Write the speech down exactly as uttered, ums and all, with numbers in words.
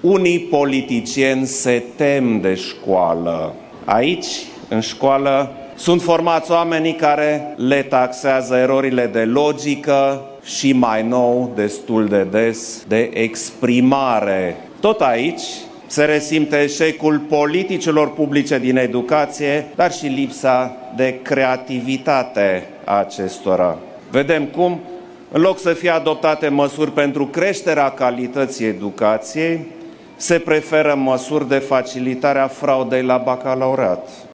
Unii politicieni se tem de școală. Aici, în școală, sunt formați oamenii care le taxează erorile de logică și mai nou, destul de des, de exprimare. Tot aici se resimte eșecul politicilor publice din educație, dar și lipsa de creativitate a acestora. Vedem cum, în loc să fie adoptate măsuri pentru creșterea calității educației, se preferă măsuri de facilitare a fraudei la bacalaureat.